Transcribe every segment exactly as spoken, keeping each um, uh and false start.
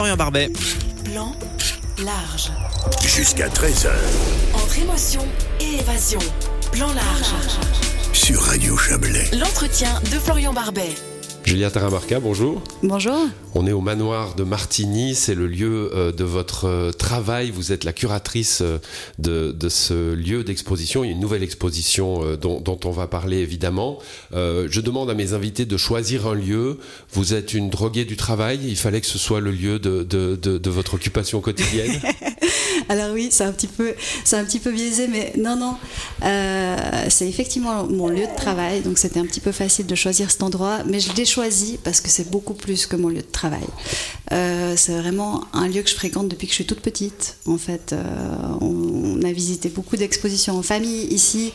Florian Barbet. Plan large. Jusqu'à treize heures. Entre émotion et évasion. Plan large. Sur Radio Chablais. L'entretien de Florian Barbet. Julia Taramarca, bonjour. Bonjour. On est au manoir de Martigny, c'est le lieu euh, de votre euh, travail. Vous êtes la curatrice euh, de, de ce lieu d'exposition. Il y a une nouvelle exposition euh, dont, dont on va parler évidemment. Euh, je demande à mes invités de choisir un lieu. Vous êtes une droguée du travail. Il fallait que ce soit le lieu de, de, de, de votre occupation quotidienne. Alors oui, c'est un petit peu, c'est un petit peu biaisé, mais non, non. Euh, c'est effectivement mon lieu de travail, donc c'était un petit peu facile de choisir cet endroit, mais je l'ai choisi parce que c'est beaucoup plus que mon lieu de travail. Euh, c'est vraiment un lieu que je fréquente depuis que je suis toute petite. En fait, euh, on, on a visité beaucoup d'expositions en famille ici.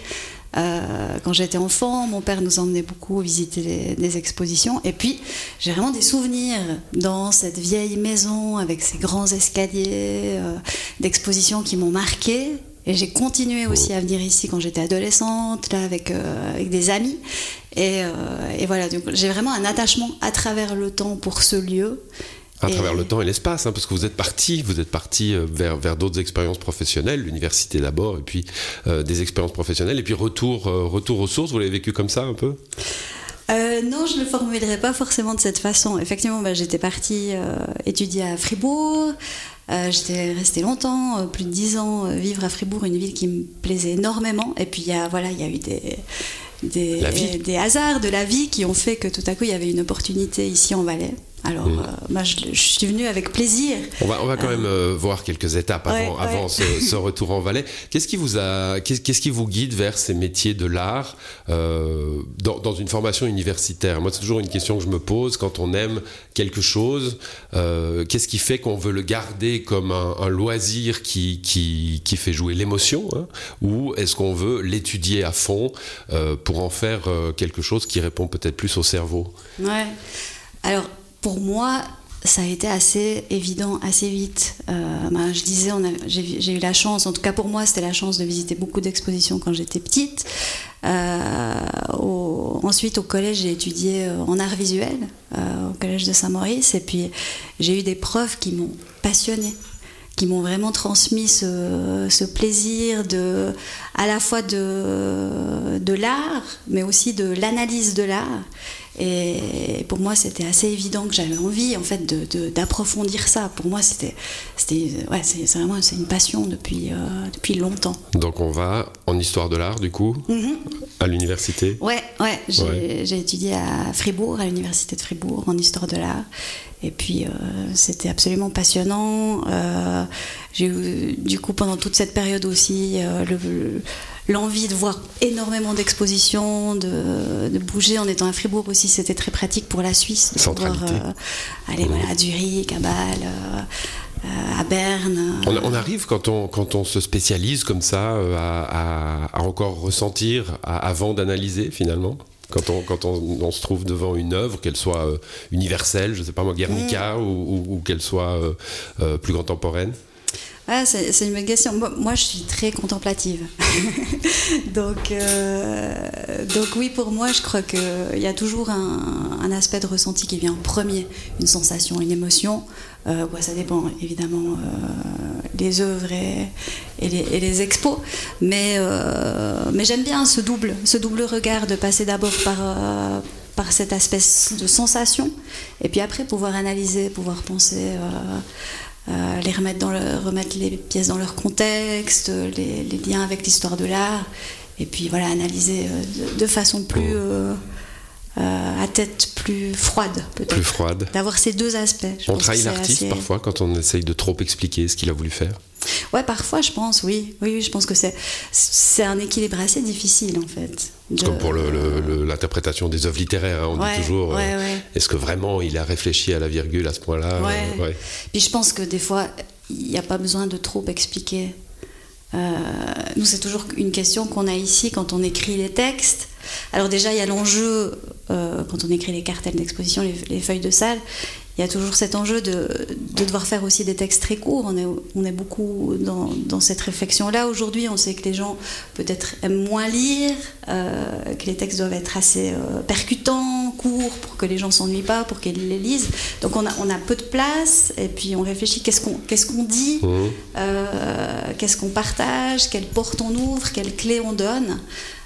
Euh, quand j'étais enfant, mon père nous emmenait beaucoup visiter les, des expositions. Et puis, j'ai vraiment des souvenirs dans cette vieille maison avec ces grands escaliers euh, d'expositions qui m'ont marquée. Et j'ai continué aussi à venir ici quand j'étais adolescente, là, avec, euh, avec des amis. Et, euh, et voilà, donc, j'ai vraiment un attachement à travers le temps pour ce lieu. À et... travers le temps et l'espace, hein, parce que vous êtes parti, vous êtes parti vers, vers d'autres expériences professionnelles, l'université d'abord, et puis euh, des expériences professionnelles, et puis retour, euh, retour aux sources. Vous l'avez vécu comme ça un peu ? Euh, non, je ne le formulerai pas forcément de cette façon. Effectivement, bah, j'étais partie euh, étudier à Fribourg. Euh, j'étais restée longtemps, euh, plus de dix ans, euh, vivre à Fribourg, une ville qui me plaisait énormément. Et puis, il y a, voilà, il y a eu des, des, des hasards de la vie qui ont fait que tout à coup, il y avait une opportunité ici en Valais. Alors, mmh. euh, moi, je, je suis venue avec plaisir. On va, on va quand euh... même euh, voir quelques étapes avant, ouais, avant ouais. Ce, ce retour en Valais. Qu'est-ce qui vous a, qu'est-ce, qu'est-ce qui vous guide vers ces métiers de l'art euh, dans, dans une formation universitaire ? Moi, c'est toujours une question que je me pose quand on aime quelque chose. Euh, qu'est-ce qui fait qu'on veut le garder comme un, un loisir qui, qui, qui fait jouer l'émotion, hein, ou est-ce qu'on veut l'étudier à fond euh, pour en faire euh, quelque chose qui répond peut-être plus au cerveau ? Ouais. Alors. Pour moi, ça a été assez évident, assez vite. Euh, ben, je disais, on a, j'ai, j'ai eu la chance, en tout cas pour moi, c'était la chance de visiter beaucoup d'expositions quand j'étais petite. Euh, au, ensuite, au collège, j'ai étudié en art visuel, euh, au collège de Saint-Maurice, et puis j'ai eu des profs qui m'ont passionnée, qui m'ont vraiment transmis ce, ce plaisir de, à la fois de, de l'art, mais aussi de l'analyse de l'art. Et pour moi, c'était assez évident que j'avais envie, en fait, de, de, d'approfondir ça. Pour moi, c'était, c'était, ouais, c'est, c'est vraiment c'est une passion depuis, euh, depuis longtemps. Donc, on va en histoire de l'art, du coup, mm-hmm. à l'université. Ouais, ouais, j'ai, ouais. j'ai étudié à Fribourg, à l'université de Fribourg, en histoire de l'art. Et puis, euh, c'était absolument passionnant. Euh, j'ai eu, du coup, pendant toute cette période aussi, euh, le, le l'envie de voir énormément d'expositions, de, de bouger en étant à Fribourg aussi, c'était très pratique pour la Suisse. De Centralité. pouvoir euh, aller mmh. voilà, à Zurich, à Bâle, euh, euh, à Berne. On, on arrive, quand on, quand on se spécialise comme ça, euh, à, à, à encore ressentir à, avant d'analyser finalement ? Quand, on, quand on, on se trouve devant une œuvre, qu'elle soit euh, universelle, je ne sais pas moi, Guernica, mmh. ou, ou, ou qu'elle soit euh, euh, plus contemporaine ? Ah, c'est, c'est une bonne question. Moi, je suis très contemplative. donc, euh, donc oui, pour moi, je crois qu'il y a toujours un, un aspect de ressenti qui vient en premier, une sensation, une émotion. Euh, ouais, ça dépend, évidemment, euh, les œuvres et, et, les, et les expos. Mais, euh, mais j'aime bien ce double, ce double regard de passer d'abord par... Euh, par cet aspect de sensation, et puis après pouvoir analyser, pouvoir penser... Euh, Euh, les remettre, dans le, remettre les pièces dans leur contexte, les, les liens avec l'histoire de l'art, et puis voilà, analyser euh, de, de façon plus euh, euh, à tête plus froide, peut-être. Plus froide. D'avoir ces deux aspects. Je on trahit l'artiste assez... parfois quand on essaye de trop expliquer ce qu'il a voulu faire. Ouais, parfois, je pense, oui. Oui, oui, je pense que c'est, c'est un équilibre assez difficile, en fait. De... Comme pour le, le, le, l'interprétation des œuvres littéraires, hein, on ouais, dit toujours, ouais, euh, ouais. est-ce que vraiment il a réfléchi à la virgule à ce point-là ? Ouais. Euh, ouais. Puis je pense que des fois, il n'y a pas besoin de trop expliquer. Euh, nous, c'est toujours une question qu'on a ici quand on écrit les textes. Alors déjà, il y a l'enjeu, euh, quand on écrit les cartels d'exposition, les, les feuilles de salle, il y a toujours cet enjeu de, de devoir faire aussi des textes très courts. On est, on est beaucoup dans, dans cette réflexion-là. Aujourd'hui, on sait que les gens peut-être aiment moins lire, euh, que les textes doivent être assez euh, percutants, courts. court pour que les gens s'ennuient pas, pour qu'ils les lisent. Donc on a, on a peu de place et puis on réfléchit qu'est-ce qu'on, qu'est-ce qu'on dit, mmh. euh, qu'est-ce qu'on partage, quelle porte on ouvre, quelle clé on donne.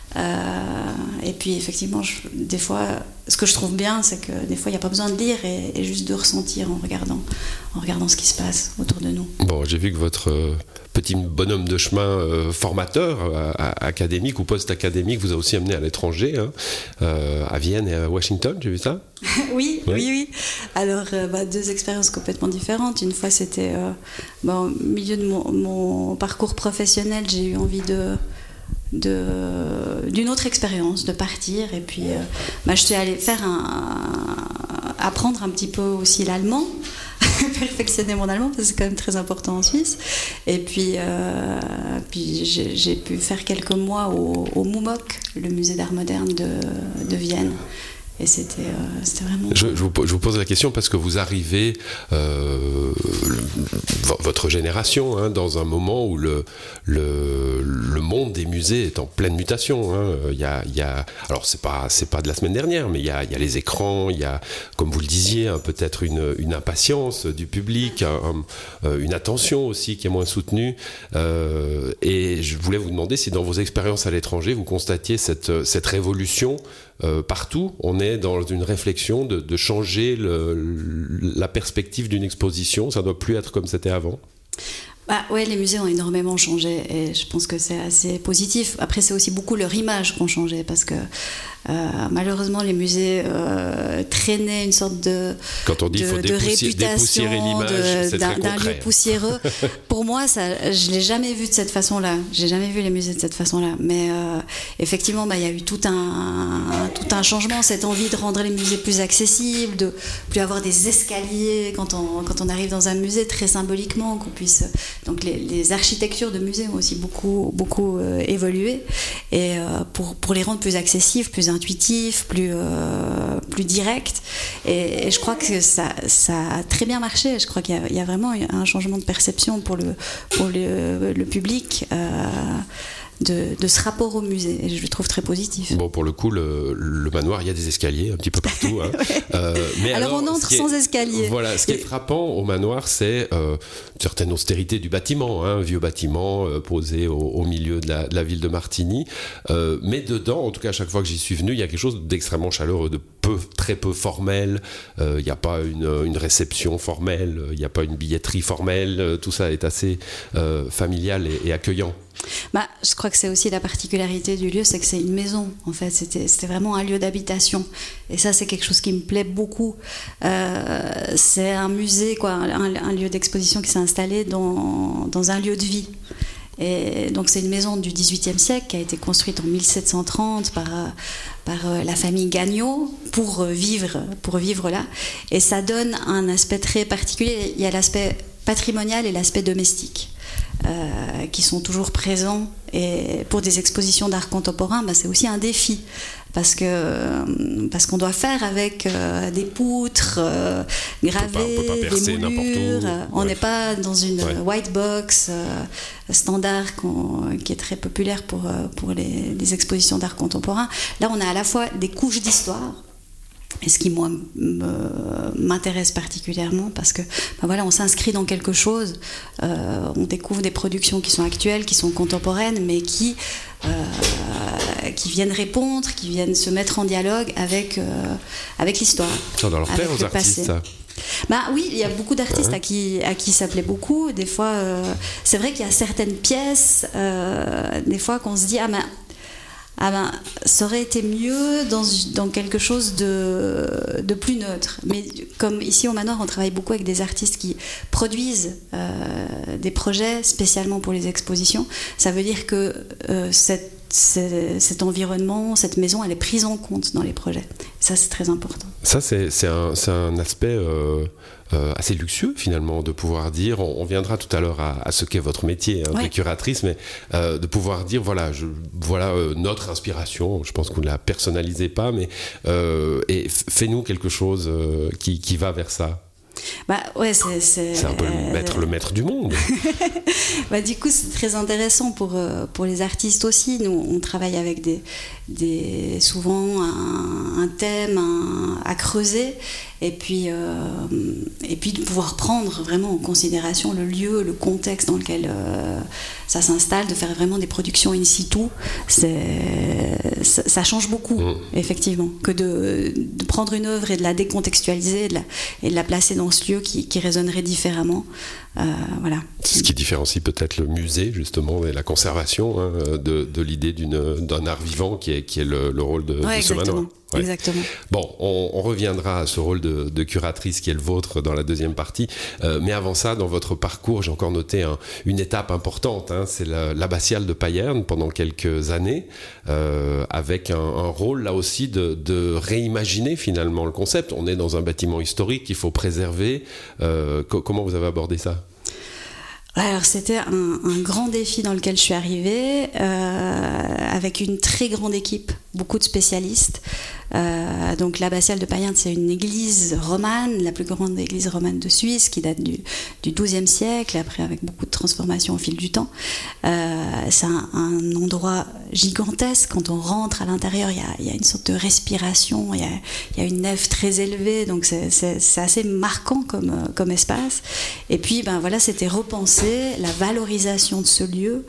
Euh, et puis effectivement, je, des fois, ce que je trouve bien, c'est que des fois, il n'y a pas besoin de lire et, et juste de ressentir en regardant, en regardant ce qui se passe autour de nous. Bon, j'ai vu que votre euh, petit bonhomme de chemin euh, formateur, euh, académique ou post-académique, vous a aussi amené à l'étranger, hein, euh, à Vienne et à Washington, j'ai vu ça ? oui, oui, oui, oui. Alors, euh, bah, deux expériences complètement différentes. Une fois, c'était euh, bah, au milieu de mon, mon parcours professionnel, j'ai eu envie de... De, d'une autre expérience, de partir et puis euh, bah, je suis allée faire un, apprendre un petit peu aussi l'allemand, perfectionner mon allemand parce que c'est quand même très important en Suisse et puis, euh, puis j'ai, j'ai pu faire quelques mois au, au MUMOC, le musée d'art moderne de, de Vienne. Et c'était, euh, c'était vraiment... Je, je, vous, je vous pose la question parce que vous arrivez, euh, le, votre génération, hein, dans un moment où le, le, le monde des musées est en pleine mutation. Hein. Il y a, il y a, alors, c'est pas, c'est pas de la semaine dernière, mais il y a, il y a les écrans, il y a, comme vous le disiez, hein, peut-être une, une impatience du public, un, un, une attention aussi qui est moins soutenue. Euh, et je voulais vous demander si dans vos expériences à l'étranger, vous constatiez cette, cette révolution. Euh, partout, on est dans une réflexion de, de changer le, la perspective d'une exposition. Ça ne doit plus être comme c'était avant. Bah ouais, les musées ont énormément changé et je pense que c'est assez positif. Après, c'est aussi beaucoup leur image qui ont changé parce que euh, malheureusement, les musées euh, traînaient une sorte de, Quand on dit de, faut de dépoussi- réputation l'image, de, c'est d'un, très d'un lieu poussiéreux. Pour moi, ça, je ne l'ai jamais vu de cette façon-là. Je n'ai jamais vu les musées de cette façon-là. Mais euh, effectivement, bah, y a eu tout un, tout un changement, cette envie de rendre les musées plus accessibles, de plus avoir des escaliers quand on, quand on arrive dans un musée, très symboliquement, qu'on puisse... Donc les, les architectures de musées ont aussi beaucoup, beaucoup euh, évolué et euh, pour, pour les rendre plus accessibles, plus intuitifs, plus, euh, plus directs. Et, et je crois que ça, ça a très bien marché. Je crois qu'il y a, il y a vraiment un changement de perception pour le, pour le, le public. Euh, De, de ce rapport au musée, et je le trouve très positif. Bon, pour le coup, le, le manoir, il y a des escaliers un petit peu partout. Hein. ouais. euh, mais alors, alors on entre sans est, escalier. Voilà, ce qui est frappant au manoir, c'est euh, une certaine austérité du bâtiment, hein, un vieux bâtiment euh, posé au, au milieu de la, de la ville de Martigny. Euh, mais dedans, en tout cas, à chaque fois que j'y suis venu, il y a quelque chose d'extrêmement chaleureux, de peu, très peu formel. Euh, il n'y a pas une, une réception formelle, il n'y a pas une billetterie formelle. Tout ça est assez euh, familial et, et accueillant. Bah, je crois que c'est aussi la particularité du lieu, c'est que c'est une maison, en fait. C'était, c'était vraiment un lieu d'habitation. Et ça, c'est quelque chose qui me plaît beaucoup. Euh, c'est un musée, quoi, un, un lieu d'exposition qui s'est installé dans, dans un lieu de vie. Et donc, c'est une maison du dix-huitième siècle qui a été construite en mille sept cent trente par, par la famille Gagnon pour vivre, pour vivre là. Et ça donne un aspect très particulier. Il y a l'aspect patrimonial et l'aspect domestique. Euh, qui sont toujours présents et pour des expositions d'art contemporain, bah, c'est aussi un défi parce que euh, parce qu'on doit faire avec euh, des poutres euh, gravées, on peut pas, on peut pas percer des moulures. On n'est ouais. pas dans une ouais. white box euh, standard qui est très populaire pour pour les, les expositions d'art contemporain. Là, on a à la fois des couches d'histoire. Et ce qui, moi, m'intéresse particulièrement, parce que ben voilà, on s'inscrit dans quelque chose, euh, on découvre des productions qui sont actuelles, qui sont contemporaines, mais qui, euh, qui viennent répondre, qui viennent se mettre en dialogue avec, euh, avec l'histoire. Ça doit leur plaire aux artistes, ça. Bah oui, il y a beaucoup d'artistes à qui, à qui ça plaît beaucoup. Des fois, euh, c'est vrai qu'il y a certaines pièces, euh, des fois qu'on se dit, ah ben... Ah ben, ça aurait été mieux dans, dans quelque chose de, de plus neutre. Mais comme ici au Manoir, on travaille beaucoup avec des artistes qui produisent euh, des projets spécialement pour les expositions. Ça veut dire que euh, cette, cette, cet environnement, cette maison, elle est prise en compte dans les projets. Ça, c'est très important. Ça, c'est, c'est, un, c'est un aspect... Euh... Euh, assez luxueux finalement de pouvoir dire, on, on viendra tout à l'heure à, à ce qu'est votre métier hein, ouais. de curatrice, mais euh, de pouvoir dire voilà, je, voilà euh, notre inspiration, je pense que vous ne la personnalisez pas, mais euh, et f- fais-nous quelque chose euh, qui, qui va vers ça. Bah ouais, c'est c'est, c'est un peu le maître, le maître du monde. Bah du coup, c'est très intéressant pour pour les artistes aussi. Nous, on travaille avec des des souvent un, un thème un, à creuser, et puis euh, et puis de pouvoir prendre vraiment en considération le lieu, le contexte dans lequel euh, ça s'installe, de faire vraiment des productions in situ. C'est ça, ça change beaucoup, mmh. effectivement, que de, de prendre une œuvre et de la décontextualiser, et de la, et de la placer dans ce lieu qui, qui résonnerait différemment. Euh, voilà. C'est ce qui différencie peut-être le musée, justement, et la conservation hein, de, de l'idée d'une, d'un art vivant qui est, qui est le, le rôle de, ouais, de ce manoir. Ouais. Exactement. Bon, on, on reviendra à ce rôle de, de curatrice qui est le vôtre dans la deuxième partie. Euh, mais avant ça, dans votre parcours, j'ai encore noté un, une étape importante. Hein, c'est la, l'abbatiale de Payerne pendant quelques années, euh, avec un, un rôle là aussi de, de réimaginer finalement le concept. On est dans un bâtiment historique qu'il faut préserver. Euh, co- comment vous avez abordé ça ? Alors c'était un, un grand défi dans lequel je suis arrivée, euh, avec une très grande équipe, beaucoup de spécialistes. Euh, donc l'abbatiale de Payerne, c'est une église romane, la plus grande église romane de Suisse, qui date du, du douzième siècle, après avec beaucoup de transformations au fil du temps. Euh, c'est un, un endroit gigantesque. Quand on rentre à l'intérieur, il y a, il y a une sorte de respiration, il y a, il y a une nef très élevée, donc c'est, c'est, c'est assez marquant comme, comme espace. Et puis ben voilà, c'était repenser la valorisation de ce lieu,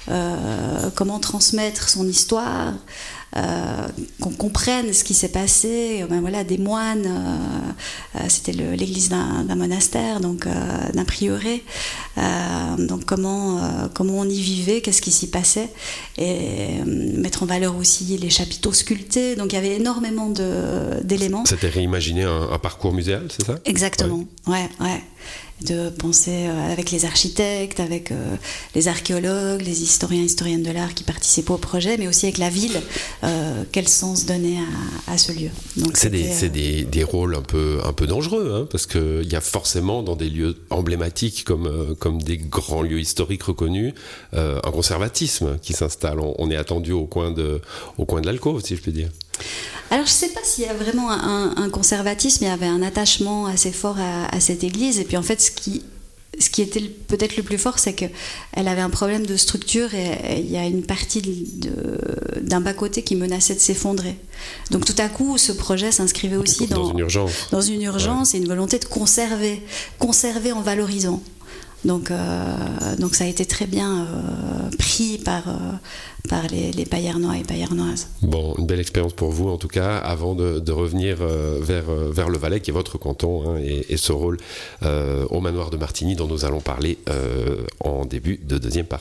euh, comment transmettre son histoire. Euh, qu'on comprenne ce qui s'est passé, ben voilà, des moines, euh, euh, c'était le, l'église d'un, d'un monastère, donc euh, d'un prieuré, euh, donc comment, euh, comment on y vivait, qu'est-ce qui s'y passait, et euh, mettre en valeur aussi les chapiteaux sculptés, donc il y avait énormément de, d'éléments. C'était réimaginer un, un parcours muséal, c'est ça ? Exactement, ouais, ouais. ouais. De penser euh, avec les architectes, avec euh, les archéologues, les historiens et historiennes de l'art qui participent au projet, mais aussi avec la ville, euh, quel sens donner à, à ce lieu. Donc c'est des, euh... c'est des, des rôles un peu, un peu dangereux, hein, parce qu'il y a forcément dans des lieux emblématiques comme, euh, comme des grands lieux historiques reconnus, euh, un conservatisme qui s'installe. On, on est attendu au coin de, au coin de l'alcôve, si je peux dire. Alors je ne sais pas s'il y a vraiment un, un conservatisme, il y avait un attachement assez fort à, à cette église, et puis en fait ce qui, ce qui était peut-être le plus fort, c'est qu'elle avait un problème de structure, et il y a une partie de, de, d'un bas-côté qui menaçait de s'effondrer. Donc tout à coup ce projet s'inscrivait aussi dans, dans une urgence, dans une urgence ouais. Et une volonté de conserver, conserver en valorisant. Donc, euh, donc ça a été très bien euh, pris par, euh, par les, les Payernois et Payernoises. Bon, une belle expérience pour vous en tout cas, avant de, de revenir euh, vers, vers le Valais qui est votre canton hein, et, et ce rôle euh, au manoir de Martigny dont nous allons parler euh, en début de deuxième partie.